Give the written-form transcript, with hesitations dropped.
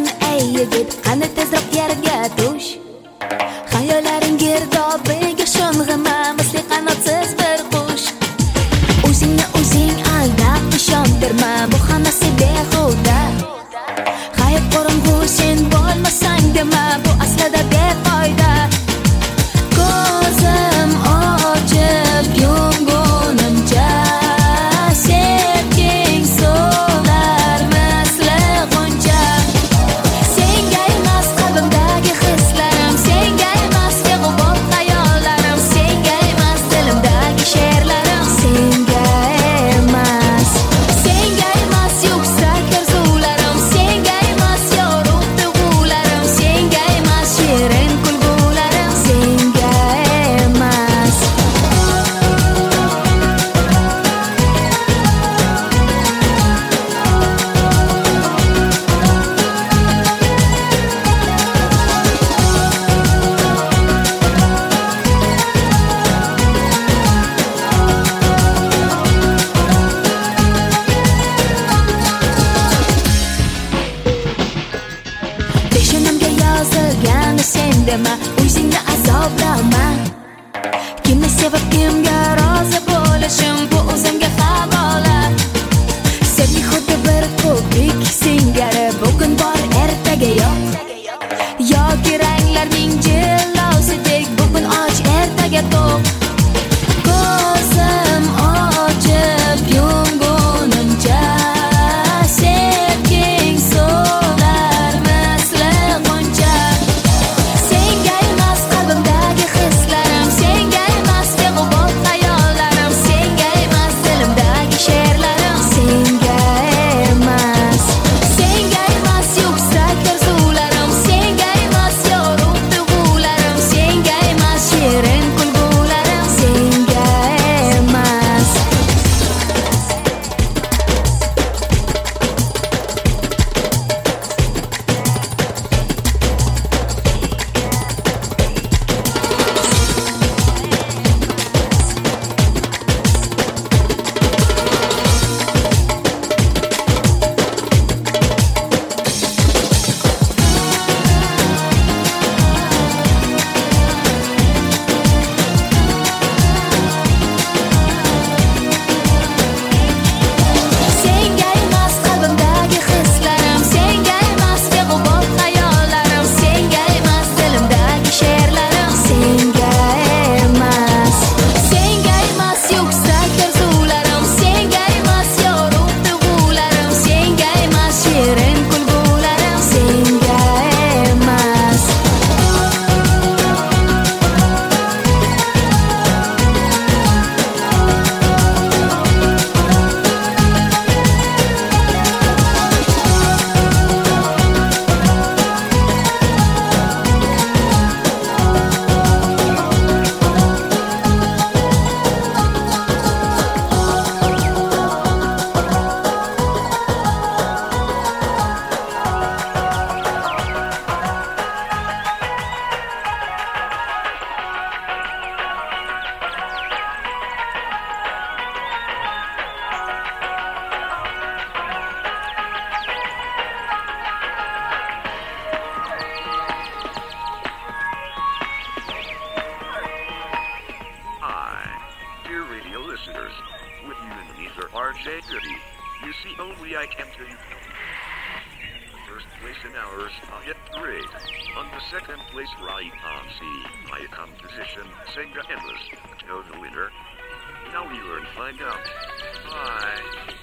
qilgin ey yigit, qani tezroq yerga tush. Xayollaring girdobiga sho'ng'ima, misli qanotsiz bir qush. O'zingni o'zing aldab ishontirma, bu hammasi behuda. Hayot qorong'u, sen bo'lmasang dema, bu aslida befoyda. Ko'zim ochib yumgunimcha sevging so'lar misli g'uncha. Senga emas qalbimdagi hislarim, senga emas beg'ubor xayollarim, senga emas dilimdagi she'rlarim, senga emas. Senga emas yuksak orzularim, senga emas yorug' tuyg'ularim, senga emas shirin kulgularim, senga emas. Peshonamga yozilgan sen dema, o'zingni azoblama. Kimni sevib kimga rozi bo'lishim, bu o'zimga havola. Sevgi xuddi bir ko'prik singari, bugun bor ertaga yo'q. Yoki ranglarning jillosidek, bugun och ertaga to'q. Ko'zim ochib yumgunimcha sevging so'lar misli g'uncha. Senga emas qalbimdagi hislarim, senga emas beg'ubor xayollarim, senga emas dilimdagi she'rlarim, senga emas. Senga emas yuksak orzularim, senga emas yorug' tuyg'ularim, senga emas shirin kulgularim, senga emas. Senga emas qalbimdagi hislarim, senga emas beg'ubor xayollarim, senga emas dilimdagi she'rlarim, senga emas. Senga emas yuksak orzularim, senga emas yorug' tuyg'ularim, senga emas shirin kulgularim, senga emas. Hi, dear radio listeners. With you in the ether, RJ Goody. You see, only I can tell you. The first place in ours, hit 3. On the second place, right on C. My composition, Senga Endless. To the winner. Now we learn find out. Bye.